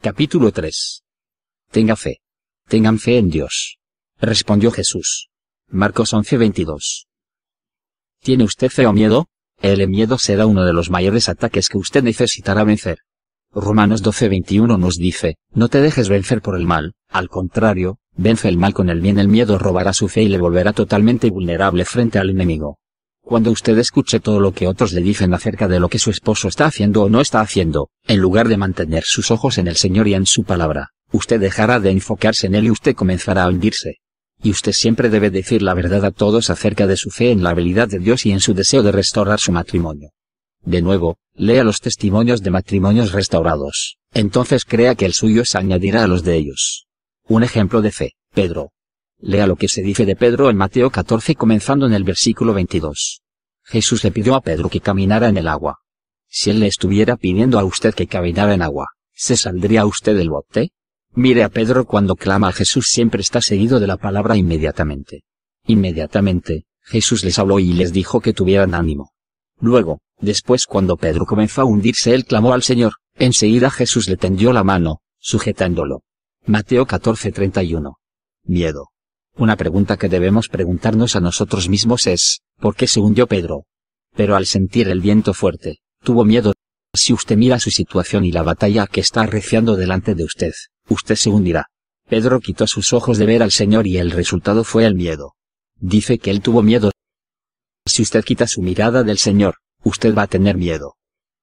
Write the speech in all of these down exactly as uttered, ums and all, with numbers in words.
Capítulo tres. Tenga fe. Tengan fe en Dios. Respondió Jesús. Marcos once veintidós. ¿Tiene usted fe o miedo? El miedo será uno de los mayores ataques que usted necesitará vencer. Romanos doce veintiuno nos dice, no te dejes vencer por el mal, al contrario, vence el mal con el bien. El miedo robará su fe y le volverá totalmente vulnerable frente al enemigo. Cuando usted escuche todo lo que otros le dicen acerca de lo que su esposo está haciendo o no está haciendo, en lugar de mantener sus ojos en el Señor y en su palabra, usted dejará de enfocarse en él y usted comenzará a hundirse. Y usted siempre debe decir la verdad a todos acerca de su fe en la habilidad de Dios y en su deseo de restaurar su matrimonio. De nuevo, lea los testimonios de matrimonios restaurados, entonces crea que el suyo se añadirá a los de ellos. Un ejemplo de fe, Pedro. Lea lo que se dice de Pedro en Mateo catorce comenzando en el versículo veintidós. Jesús le pidió a Pedro que caminara en el agua. Si él le estuviera pidiendo a usted que caminara en agua, ¿se saldría usted del bote? Mire a Pedro cuando clama a Jesús, siempre está seguido de la palabra inmediatamente. Inmediatamente, Jesús les habló y les dijo que tuvieran ánimo. Luego, después cuando Pedro comenzó a hundirse él clamó al Señor, enseguida Jesús le tendió la mano, sujetándolo. Mateo catorce treinta y uno. Miedo. Una pregunta que debemos preguntarnos a nosotros mismos es, ¿por qué se hundió Pedro? Pero al sentir el viento fuerte, tuvo miedo. Si usted mira su situación y la batalla que está arreciando delante de usted, usted se hundirá. Pedro quitó sus ojos de ver al Señor y el resultado fue el miedo. Dice que él tuvo miedo. Si usted quita su mirada del Señor, usted va a tener miedo.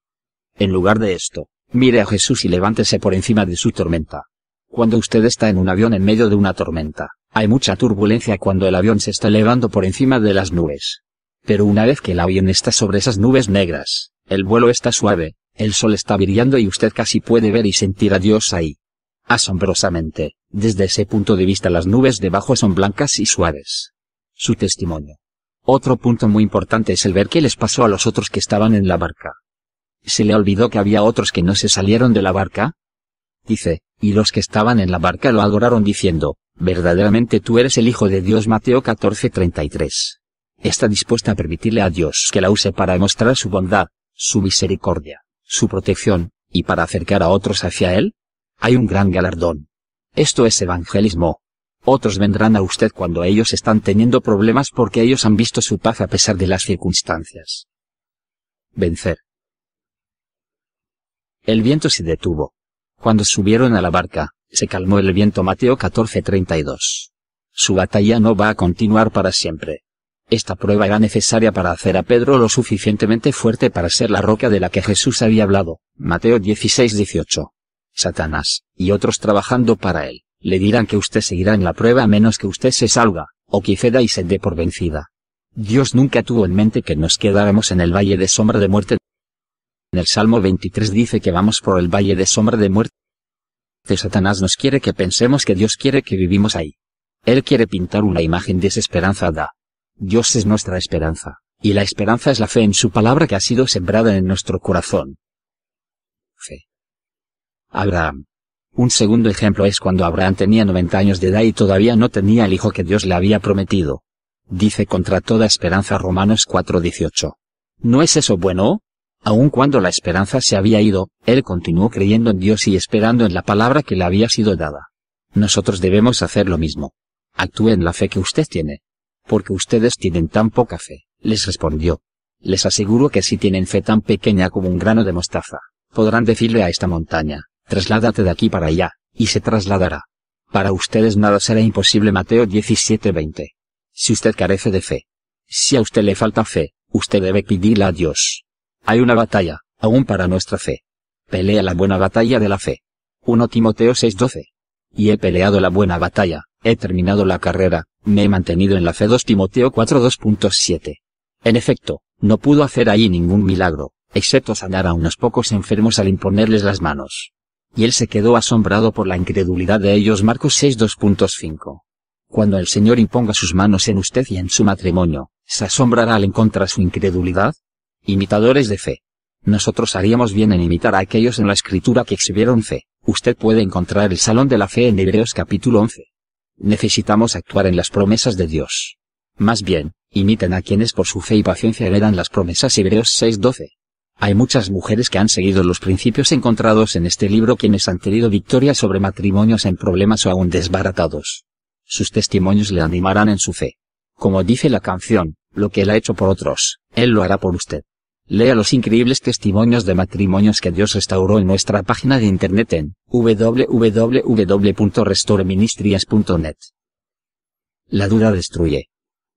En lugar de esto, mire a Jesús y levántese por encima de su tormenta. Cuando usted está en un avión en medio de una tormenta, hay mucha turbulencia cuando el avión se está elevando por encima de las nubes. Pero una vez que el avión está sobre esas nubes negras, el vuelo está suave, el sol está brillando y usted casi puede ver y sentir a Dios ahí. Asombrosamente, desde ese punto de vista las nubes debajo son blancas y suaves. Su testimonio. Otro punto muy importante es el ver qué les pasó a los otros que estaban en la barca. ¿Se le olvidó que había otros que no se salieron de la barca? Dice, y los que estaban en la barca lo adoraron diciendo, verdaderamente tú eres el Hijo de Dios. Mateo catorce treinta y tres. Está dispuesta a permitirle a Dios que la use para demostrar su bondad, su misericordia, su protección, y para acercar a otros hacia Él. Hay un gran galardón. Esto es evangelismo. Otros vendrán a usted cuando ellos están teniendo problemas porque ellos han visto su paz a pesar de las circunstancias. Vencer. El viento se detuvo. Cuando subieron a la barca, se calmó el viento. Mateo catorce treinta y dos. Su batalla no va a continuar para siempre. Esta prueba era necesaria para hacer a Pedro lo suficientemente fuerte para ser la roca de la que Jesús había hablado. Mateo dieciséis dieciocho. Satanás, y otros trabajando para él, le dirán que usted seguirá en la prueba a menos que usted se salga, o que ceda y se dé por vencida. Dios nunca tuvo en mente que nos quedáramos en el valle de sombra de muerte. En el Salmo veintitrés dice que vamos por el valle de sombra de muerte. Satanás nos quiere que pensemos que Dios quiere que vivimos ahí. Él quiere pintar una imagen desesperanzada. Dios es nuestra esperanza, y la esperanza es la fe en su palabra que ha sido sembrada en nuestro corazón. Fe. Abraham. Un segundo ejemplo es cuando Abraham tenía noventa años de edad y todavía no tenía el hijo que Dios le había prometido. Dice contra toda esperanza Romanos cuatro dieciocho. ¿No es eso bueno? Aun cuando la esperanza se había ido, él continuó creyendo en Dios y esperando en la palabra que le había sido dada. Nosotros debemos hacer lo mismo. Actúe en la fe que usted tiene. Porque ustedes tienen tan poca fe, les respondió. Les aseguro que si tienen fe tan pequeña como un grano de mostaza, podrán decirle a esta montaña, trasládate de aquí para allá, y se trasladará. Para ustedes nada será imposible. Mateo diecisiete veinte. Si usted carece de fe, si a usted le falta fe, usted debe pedirle a Dios. Hay una batalla, aún para nuestra fe. Pelea la buena batalla de la fe. primero Timoteo seis doce. Y he peleado la buena batalla, he terminado la carrera, me he mantenido en la fe. dos Timoteo cuatro dos punto siete. En efecto, no pudo hacer ahí ningún milagro, excepto sanar a unos pocos enfermos al imponerles las manos. Y él se quedó asombrado por la incredulidad de ellos. Marcos seis dos punto cinco. Cuando el Señor imponga sus manos en usted y en su matrimonio, ¿se asombrará al encontrar su incredulidad? Imitadores de fe. Nosotros haríamos bien en imitar a aquellos en la Escritura que exhibieron fe. Usted puede encontrar el Salón de la Fe en Hebreos capítulo once. Necesitamos actuar en las promesas de Dios. Más bien, imiten a quienes por su fe y paciencia heredan las promesas. Hebreos seis doce. Hay muchas mujeres que han seguido los principios encontrados en este libro quienes han tenido victoria sobre matrimonios en problemas o aún desbaratados. Sus testimonios le animarán en su fe. Como dice la canción, lo que Él ha hecho por otros, Él lo hará por usted. Lea los increíbles testimonios de matrimonios que Dios restauró en nuestra página de internet en doble u doble u doble u punto restore ministries punto net. La duda destruye.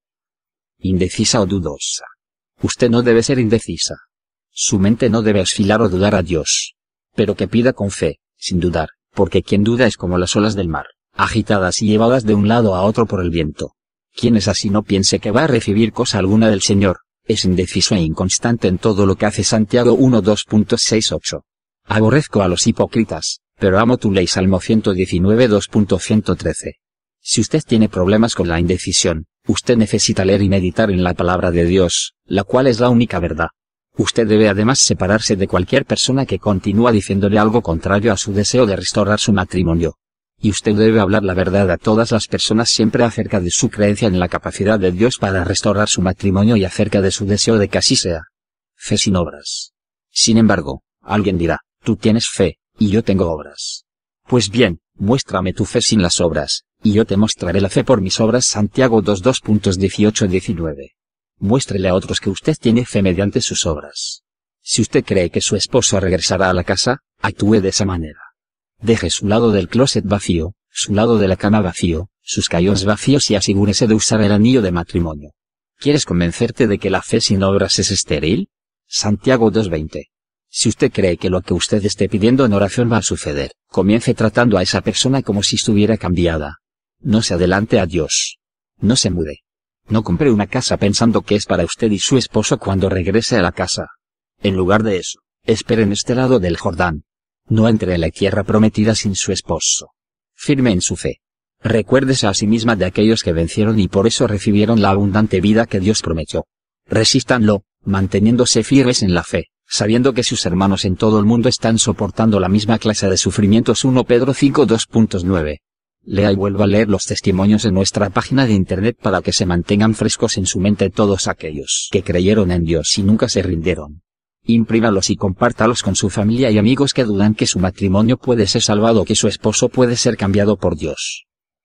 Indecisa o dudosa. Usted no debe ser indecisa. Su mente no debe oscilar o dudar a Dios. Pero que pida con fe, sin dudar, porque quien duda es como las olas del mar, agitadas y llevadas de un lado a otro por el viento. Quien es así no piense que va a recibir cosa alguna del Señor, es indeciso e inconstante en todo lo que hace. Santiago uno dos punto seis ocho. Aborrezco a los hipócritas, pero amo tu ley. Salmo ciento diecinueve dos punto ciento trece. Si usted tiene problemas con la indecisión, usted necesita leer y meditar en la palabra de Dios, la cual es la única verdad. Usted debe además separarse de cualquier persona que continúa diciéndole algo contrario a su deseo de restaurar su matrimonio. Y usted debe hablar la verdad a todas las personas siempre acerca de su creencia en la capacidad de Dios para restaurar su matrimonio y acerca de su deseo de que así sea. Fe sin obras. Sin embargo, alguien dirá, tú tienes fe, y yo tengo obras. Pues bien, muéstrame tu fe sin las obras, y yo te mostraré la fe por mis obras. Santiago dos dos punto dieciocho diecinueve. Muéstrele a otros que usted tiene fe mediante sus obras. Si usted cree que su esposo regresará a la casa, actúe de esa manera. Deje su lado del closet vacío, su lado de la cama vacío, sus callos vacíos y asegúrese de usar el anillo de matrimonio. ¿Quieres convencerte de que la fe sin obras es estéril? Santiago dos veinte. Si usted cree que lo que usted esté pidiendo en oración va a suceder, comience tratando a esa persona como si estuviera cambiada. No se adelante a Dios. No se mude. No compre una casa pensando que es para usted y su esposo cuando regrese a la casa. En lugar de eso, espere en este lado del Jordán. No entre en la tierra prometida sin su esposo. Firme en su fe. Recuérdese a sí misma de aquellos que vencieron y por eso recibieron la abundante vida que Dios prometió. Resístanlo, manteniéndose firmes en la fe, sabiendo que sus hermanos en todo el mundo están soportando la misma clase de sufrimientos. primera Pedro cinco dos punto nueve. Lea y vuelva a leer los testimonios en nuestra página de internet para que se mantengan frescos en su mente todos aquellos que creyeron en Dios y nunca se rindieron. Imprímalos y compártalos con su familia y amigos que dudan que su matrimonio puede ser salvado o que su esposo puede ser cambiado por Dios.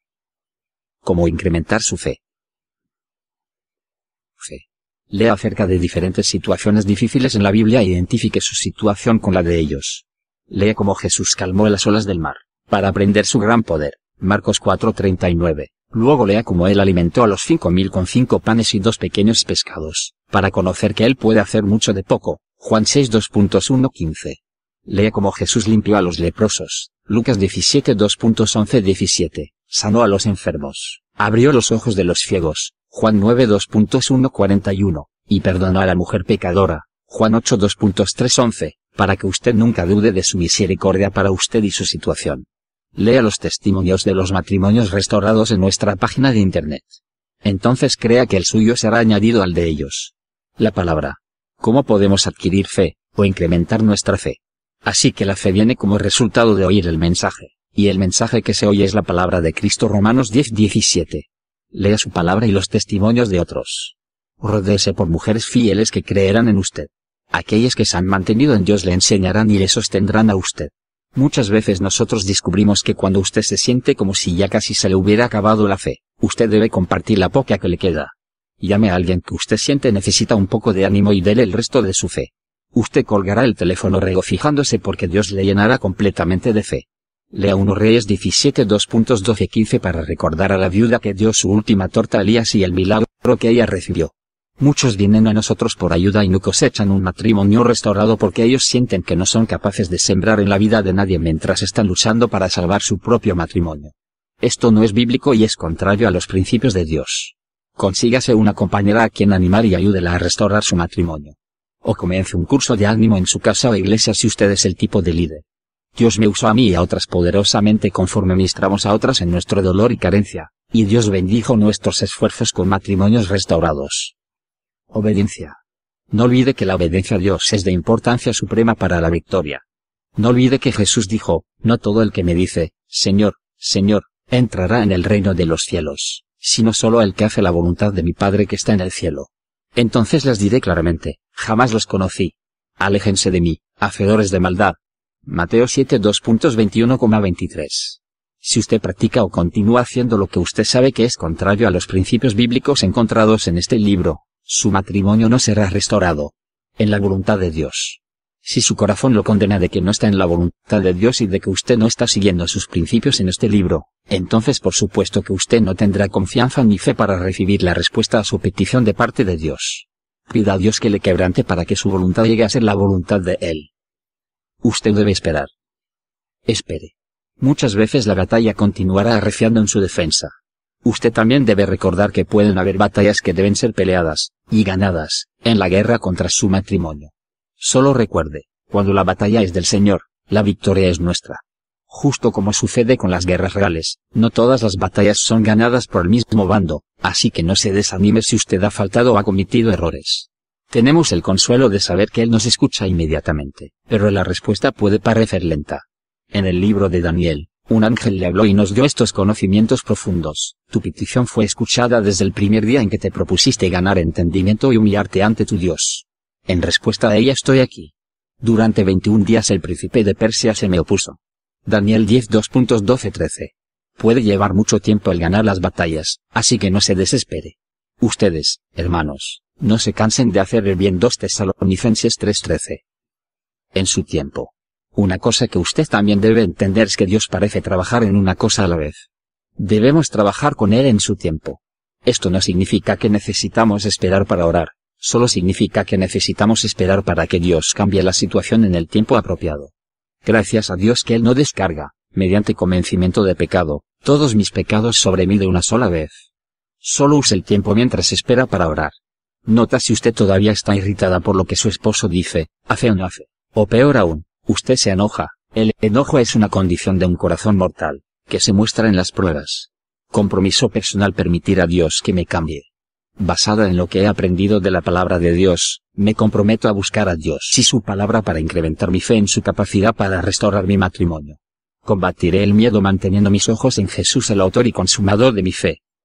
¿Cómo incrementar su fe? Fe. Lea acerca de diferentes situaciones difíciles en la Biblia e identifique su situación con la de ellos. Lea cómo Jesús calmó las olas del mar, para aprender su gran poder. Marcos cuatro treinta y nueve. Luego lea cómo Él alimentó a los cinco mil con cinco panes y dos pequeños pescados, para conocer que Él puede hacer mucho de poco. Juan seis dos punto uno quince. Lea cómo Jesús limpió a los leprosos. Lucas diecisiete dos punto once diecisiete. Sanó a los enfermos. Abrió los ojos de los ciegos. Juan nueve dos punto uno cuarenta y uno. Y perdonó a la mujer pecadora. Juan ocho dos punto tres once. Para que usted nunca dude de su misericordia para usted y su situación. Lea los testimonios de los matrimonios restaurados en nuestra página de internet. Entonces crea que el suyo será añadido al de ellos. La palabra. ¿Cómo podemos adquirir fe, o incrementar nuestra fe? Así que la fe viene como resultado de oír el mensaje, y el mensaje que se oye es la palabra de Cristo. Romanos diez diecisiete. Lea su palabra y los testimonios de otros. Rodéese por mujeres fieles que creerán en usted. Aquellas que se han mantenido en Dios le enseñarán y le sostendrán a usted. Muchas veces nosotros descubrimos que cuando usted se siente como si ya casi se le hubiera acabado la fe, usted debe compartir la poca que le queda. Llame a alguien que usted siente necesita un poco de ánimo y dele el resto de su fe. Usted colgará el teléfono regocijándose porque Dios le llenará completamente de fe. Lea primera Reyes diecisiete dos punto doce quince para recordar a la viuda que dio su última torta a Elías y el milagro que ella recibió. Muchos vienen a nosotros por ayuda y no cosechan un matrimonio restaurado porque ellos sienten que no son capaces de sembrar en la vida de nadie mientras están luchando para salvar su propio matrimonio. Esto no es bíblico y es contrario a los principios de Dios. Consígase una compañera a quien animar y ayúdela a restaurar su matrimonio. O comience un curso de ánimo en su casa o iglesia si usted es el tipo de líder. Dios me usó a mí y a otras poderosamente conforme ministramos a otras en nuestro dolor y carencia, y Dios bendijo nuestros esfuerzos con matrimonios restaurados. Obediencia. No olvide que la obediencia a Dios es de importancia suprema para la victoria. No olvide que Jesús dijo, no todo el que me dice, Señor, Señor, entrará en el reino de los cielos, sino solo el que hace la voluntad de mi Padre que está en el cielo. Entonces les diré claramente, jamás los conocí. Aléjense de mí, hacedores de maldad. Mateo siete dos veintiuno a veintitrés. Si usted practica o continúa haciendo lo que usted sabe que es contrario a los principios bíblicos encontrados en este libro, su matrimonio no será restaurado en la voluntad de Dios. Si su corazón lo condena de que no está en la voluntad de Dios y de que usted no está siguiendo sus principios en este libro, entonces por supuesto que usted no tendrá confianza ni fe para recibir la respuesta a su petición de parte de Dios. Pida a Dios que le quebrante para que su voluntad llegue a ser la voluntad de Él. Usted debe esperar. Espere. Muchas veces la batalla continuará arreciando en su defensa. Usted también debe recordar que pueden haber batallas que deben ser peleadas, y ganadas, en la guerra contra su matrimonio. Solo recuerde, cuando la batalla es del Señor, la victoria es nuestra. Justo como sucede con las guerras reales, no todas las batallas son ganadas por el mismo bando, así que no se desanime si usted ha faltado o ha cometido errores. Tenemos el consuelo de saber que Él nos escucha inmediatamente, pero la respuesta puede parecer lenta. En el libro de Daniel, un ángel le habló y nos dio estos conocimientos profundos. Tu petición fue escuchada desde el primer día en que te propusiste ganar entendimiento y humillarte ante tu Dios. En respuesta a ella estoy aquí. Durante veintiún días el príncipe de Persia se me opuso. Daniel diez dos doce trece. Puede llevar mucho tiempo el ganar las batallas, así que no se desespere. Ustedes, hermanos, no se cansen de hacer el bien. dos Tesalonicenses tres trece. En su tiempo. Una cosa que usted también debe entender es que Dios parece trabajar en una cosa a la vez. Debemos trabajar con Él en su tiempo. Esto no significa que necesitamos esperar para orar, solo significa que necesitamos esperar para que Dios cambie la situación en el tiempo apropiado. Gracias a Dios que Él no descarga, mediante convencimiento de pecado, todos mis pecados sobre mí de una sola vez. Solo use el tiempo mientras espera para orar. Nota si usted todavía está irritada por lo que su esposo dice, hace o no hace, o peor aún, usted se enoja. El enojo es una condición de un corazón mortal, que se muestra en las pruebas. Compromiso personal: permitir a Dios que me cambie. Basada en lo que he aprendido de la palabra de Dios, me comprometo a buscar a Dios y su palabra para incrementar mi fe en su capacidad para restaurar mi matrimonio. Combatiré el miedo manteniendo mis ojos en Jesús, el autor y consumador de mi fe.